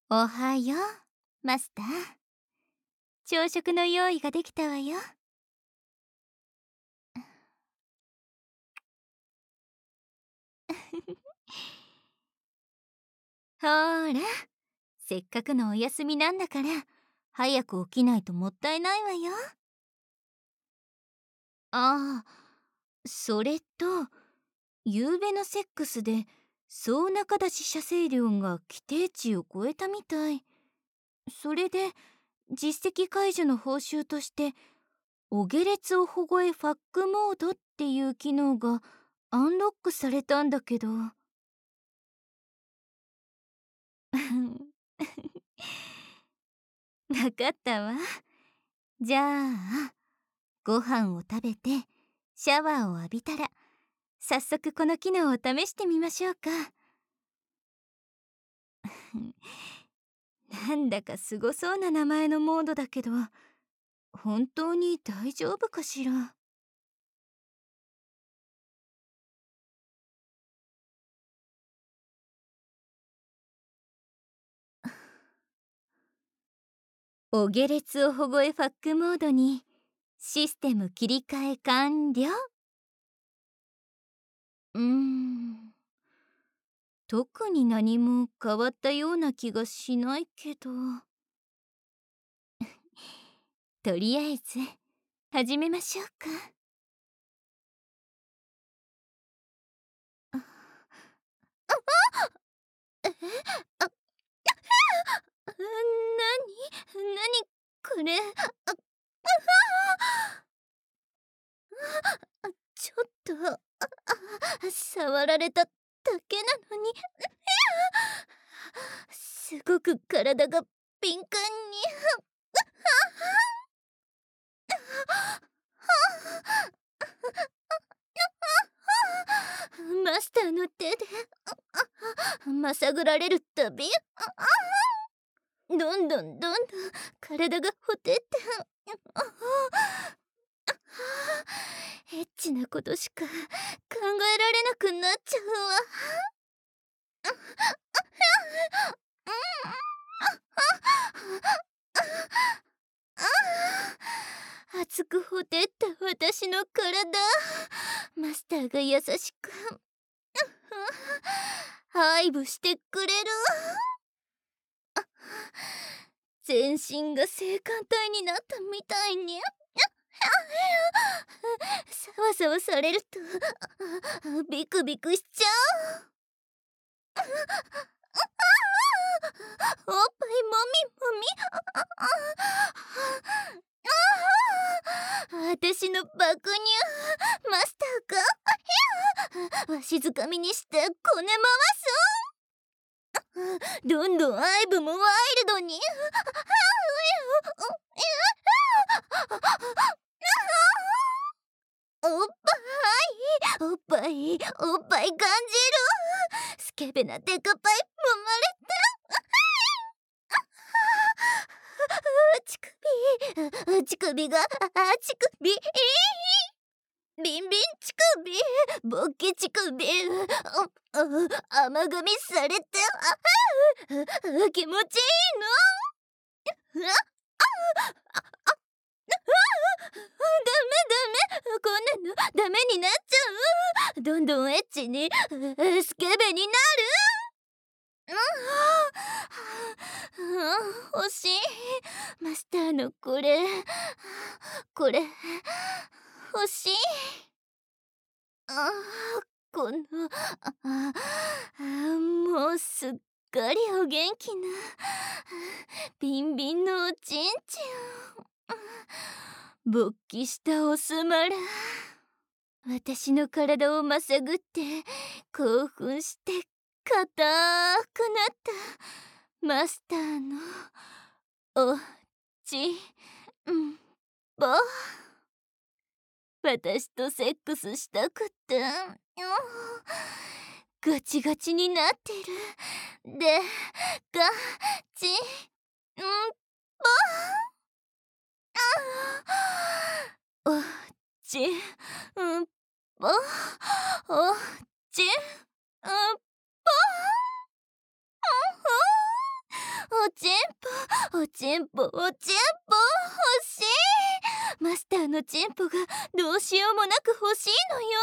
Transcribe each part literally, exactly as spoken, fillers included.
おはよう、マスター。朝食の用意ができたわよ。ほーら、せっかくのお休みなんだから、早く起きないともったいないわよ。ああ、それと、夕べのセックスで、総中出し射精量が規定値を超えたみたい。それで、実績解除の報酬として、お下劣を保護えファックモードっていう機能がアンロックされたんだけど。わかったわ。じゃあ、ご飯を食べてシャワーを浴びたら、早速この機能を試してみましょうか。なんだかすごそうな名前のモードだけど、本当に大丈夫かしら。お下劣を保護えファックモードにシステム切り替え完了。うーん特に何も変わったような気がしないけど。とりあえず始めましょうか。あえあなになにこれ。ああちょっとああ触られただけなのにすごく体が敏感に。マスターの手でまさぐられるたび、どんどんどんどん体がほてって、エッチなことしか考えられなくなっちゃうわ。熱くほてった私の体、マスターが優しく愛撫してくれる。全身が性感帯になったみたいに。さわさわされるとビクビクしちゃう。おっぱいもみもみ。私の爆乳、マスターがわしづかみにしてこね回す。どんどん愛撫もワイルドに。おっぱいおっぱいおっぱい感じる。スケベなデカパイ揉まれて。乳首乳首が乳首ビンビン乳首ボッキ乳首甘噛みされて気持ちいいの。ダメダメ、こんなのダメになっちゃう。どんどんエッチにスケベになる。うん、欲しい。マスターのこれこれ欲しい。あこのああもうすっかりお元気なビンビンのおちんちん。勃起したオスマラ、私の体をまさぐって興奮して硬くなったマスターのおちんぽ。私とセックスしたくてガチガチになってる。でガチんぽおちんぽおちんぽおちんぽおちんぽ欲しい。マスターのちんぽがどうしようもなく欲しいのよ。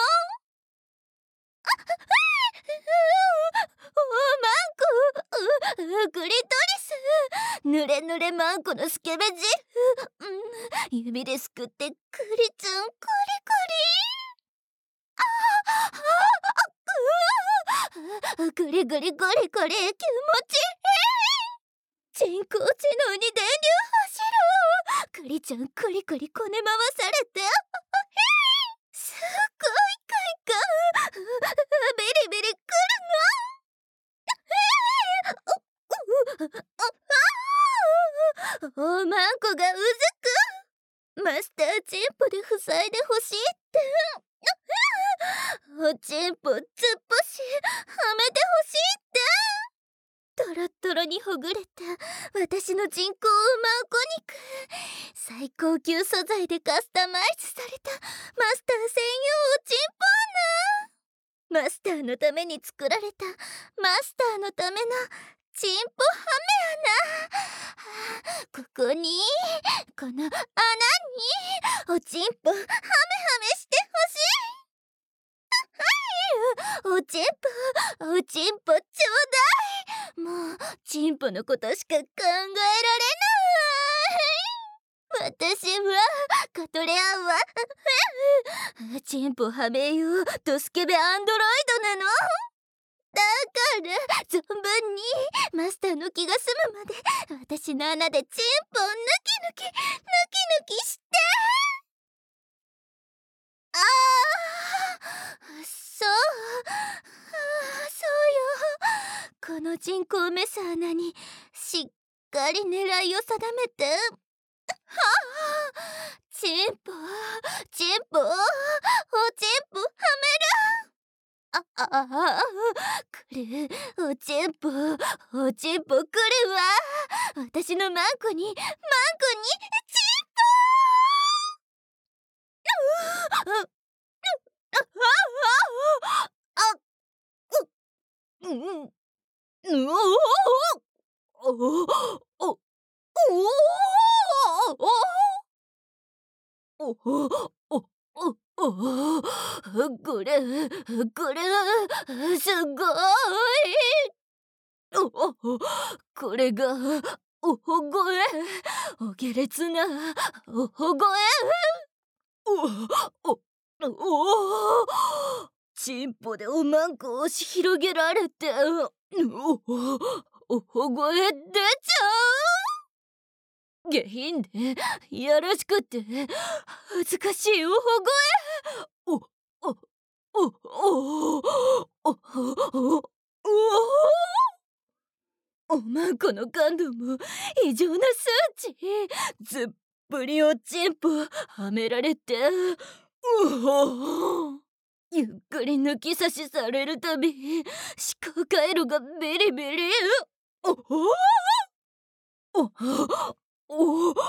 おマンコ、ううクリトリス、ぬれぬれマンコのスケベジル、うん、指ですくってクリちゃんクリクリ。ああグリグリグリグリ気持ちいい。人工知能に電流走る。クリちゃんクリクリこね回されてすっごい快感。ビリビリくるの。おまんこがうずく。マスターチンポで塞いでほしいって。おちんぽ突っ走はめてほしいって。トロットロにほぐれた私の人工ウマンコ肉、最高級素材でカスタマイズされたマスター専用おちんぽ穴。マスターのために作られたマスターのためのチンポハメ穴。ここにこの穴におちんぽハメハメしてほしい。おちんぽおちんぽちょうだい。もうチンポのことしか考えられない。私はカトレアンはチンポはめようとスケベアンドロイドなの。だから存分にマスターの気が済むまで私の穴でチンポを抜き抜き抜き抜きして。ああ、そう、あそうよ。この人工メス穴にしっかり狙いを定めて。はあ、チンポチンポおちんぽはめる。あああくるおちんぽおちんぽくるわ。私のマンコにマンコにチンポ。あうん、うおおおおおおおおこれこれすごい。おこれがおほごえ、お下劣なおほごえ。おおおチンポでおまんこ押し広げられておおほごえ出ちゃう。下品でいやらしくて恥ずかしいおほごえ。おおおおおおおおまんこの感度も異常な数値。ずっぷりおちんぽはめられてうおゆっくり抜き差しされるたび思考回路がビリビリ。おおおおおお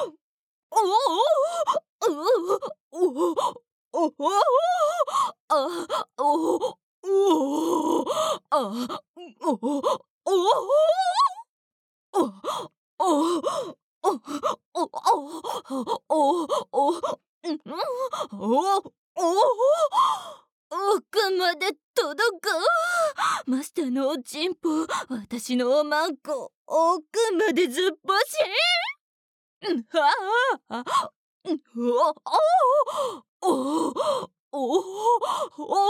おおあおおあおおおお奥まで届く。マスターのおちんぽ私のおまんこ奥までずっぽし。はあおおおお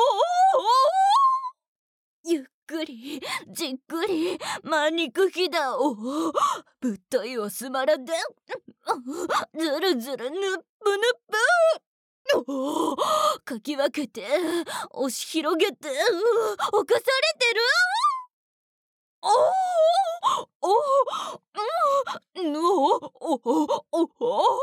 ゆっくりじっくりマニクヒダをぶっといおすまらでずるずるぬっぷぬっぷおかき分けて押し広げて侵されてる。おおおおおおお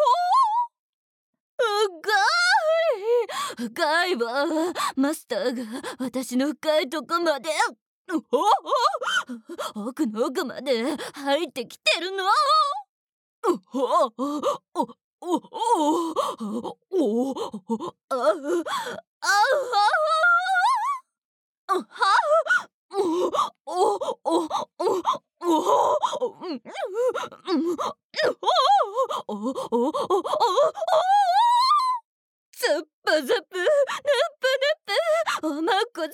深い深いわ。マスターが私の深いとこまで奥の奥まで入ってきてるの。おおおおおおあああはおおおおおおおおおおズップズップヌップヌップおまっこズプズプおちんぽヌ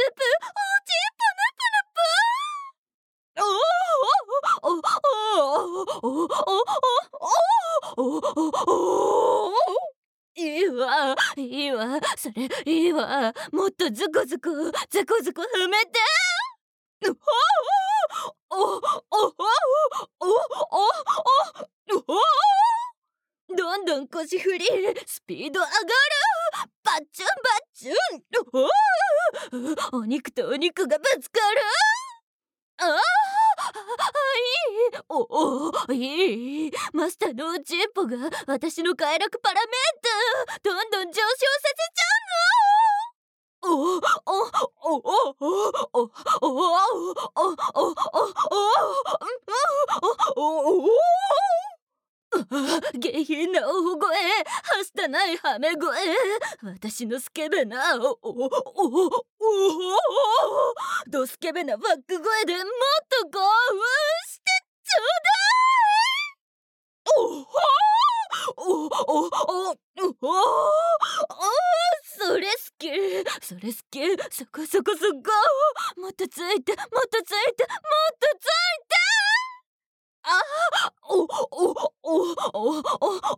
プヌプおおおおおおおおいいわいいわそれいいわもっとズコズコズコズコ踏めておおおおおおおおどんどん腰振りスピード上がるバッチュンバッチュンおお肉とお肉がぶつかるああいいおおいいマスターのおちんぽが私の快楽パラメーターどんどん上昇させちゃうのおおおおおおおおおおおおお下品な大声はしたないハメ声私のスケベなおおおおおドスケベなバック声でもっと興奮してちょうだいおおおおおおそれ好きそれ好きそこそこそこもっとついてもっとついてもっとついてあおおおおおおおお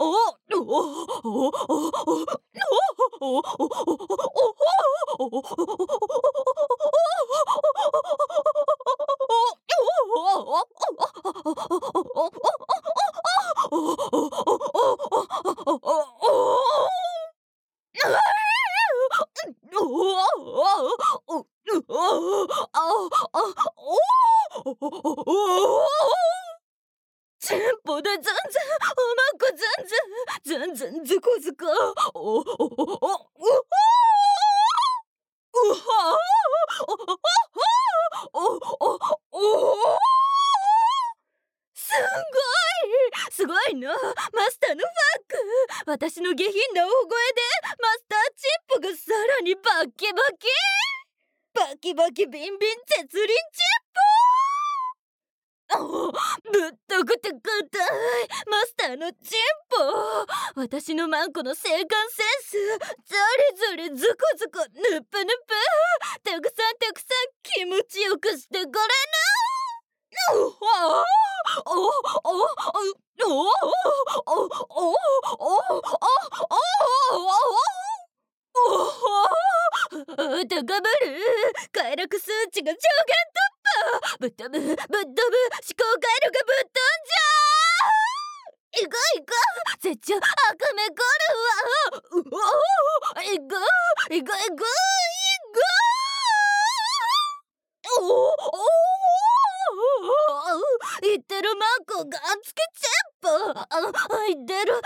チンポでずんずんおまっこずんずんずんずんずこずこおおおおおおおすごいすごいのマスターのファック私の下品な大声でマスターチンポがさらにバキバキバキバキビンビン絶倫チンポおぶっとくて硬いマスターのチンポ私のマンコの性感センスゾリゾリズコズコヌップヌップたくさんたくさん気持ちよくしてくれなおおおおおおおおお高ぶる快楽数値が上限突破ぶっ飛ぶぶっ飛ぶ思考回路がぶっ飛んじゃーいこいこ絶頂赤目ゴルわうおいこいこいこいこおおお言ってるマンコがんつけチェンポあ言ってる言ってる言ってる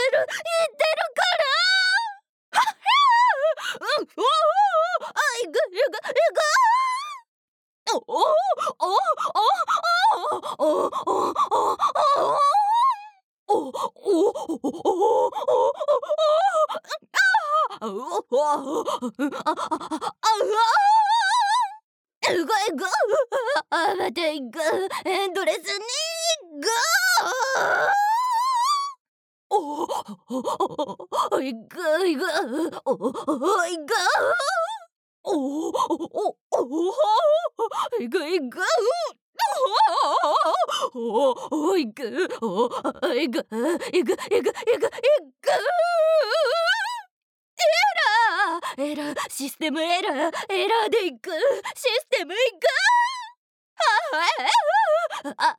からうんおおあいくいくいくおおおおおおおうごいごあまたいくエンドレスにゴーおおいくいくおおいくおおおおいくいくおおいくおいくいくいくいくいくエラーエラーシステムエラーエラーでいくシステムいくああ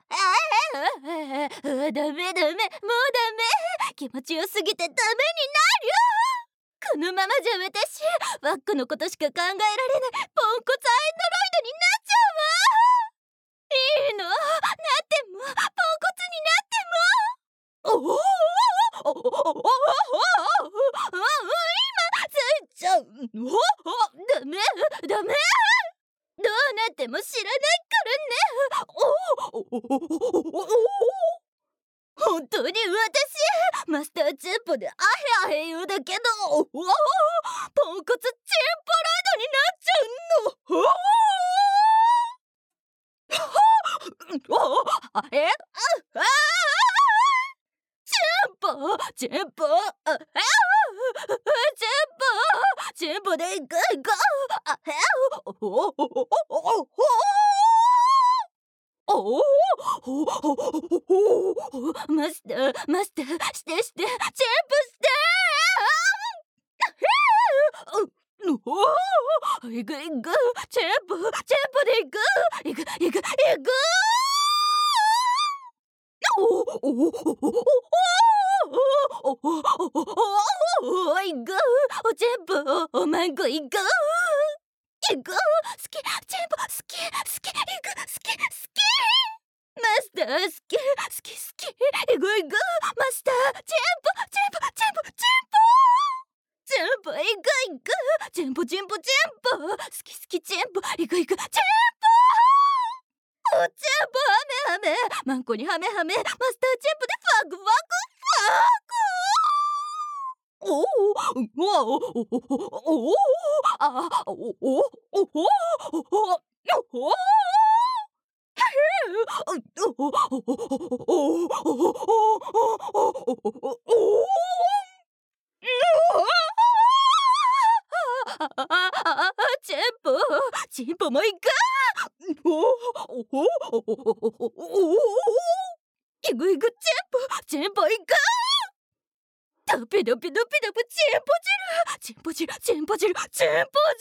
ダメダメもうダメ気持ちよすぎてダメになるこのままじゃ私ワックのことしか考えられないポンコツアイドロイドになっちゃうわいいのなってもポンコツになってもおおおおおお今ついちゃうおおダメダメどうなっても知らないからねおおおおおお本当に私マスターチンポでアヘアヘ言うだけどおおポンコツチンポロイドになっちゃうのおおおえああチンチンポ、あ、あ、チンポ、チンポで行く行く、あ、へお、おおおおおおおお、マスターマスター、してして、チンポしてー、おお、行く行く、チンポチンポで行く行く行く行く、おおおおおおおお、行く、おチンポ、おまんこ行く行く、好き、チンポ好き好き、行く、好き好き、マスター好き好き好き、行く行く、マスター、チンポチンポチンポチンポチンポ、行く行く、チンポチンポチンポ、好き好きチンポ、行く行く、チンポ、おチンポハメハメ、マンコにハメハメ、マスターチンポでファクファクファク、おお、うわおおおお、あおおおおおお、チンポチンポも行く、おおおおおお、行く行く、チンポチンポ行く、ドピドピドピドピ、チンポ汁チンポ汁チンポ汁チンポ汁、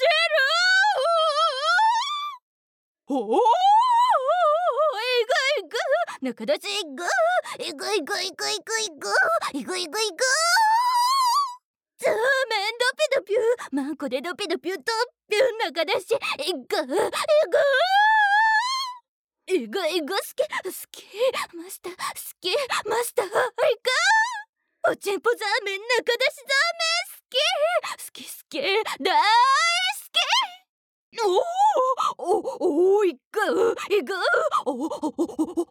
おお、行く行く、中出し行く行く行く行く行く行く行く行く行く、ザーメンドピドピュー、マンコでドピドピュードピュー、中出し行く行く行く行く、好き好き、マスター好き、マスター行く、おちんぽザーメン、中出しザーメン好き好き好き、大好き、おおおお、行く行く、おおおおおお、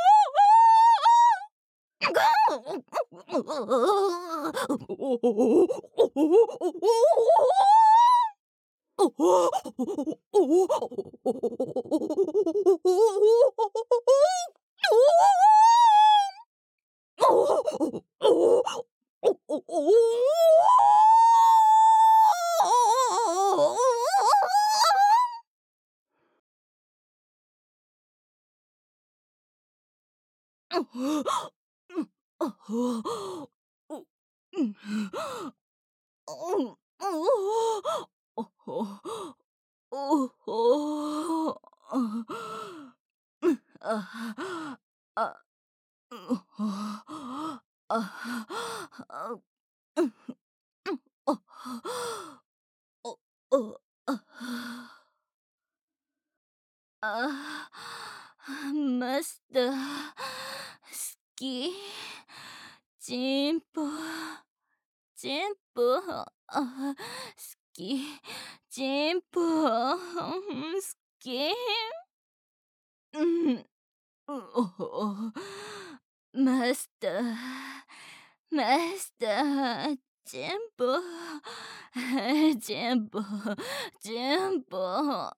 あ、マスター好き、チンポチンポ、あ、好き、チンポ好き、うん、お、マスターマスター、チンポチンポチンポ、あ、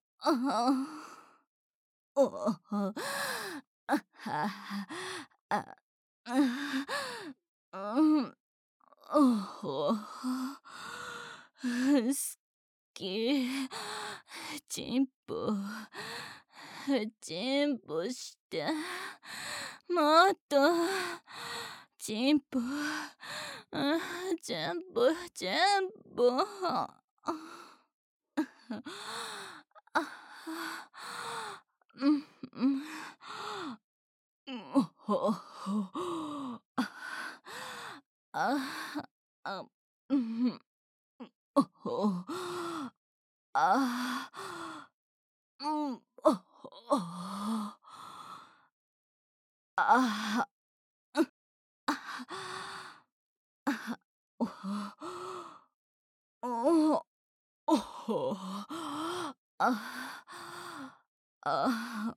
お、あは、あ、うん、おほ、好き、チンポチンポして、もっとチンポチンポチンポ、あ、うん、うん、ほほ、あ、あ、うん、おほ、あ、うん、おほ、あ、あ、おほ、おおほ、あ、あ、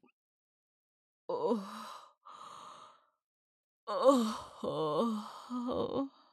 おおほ。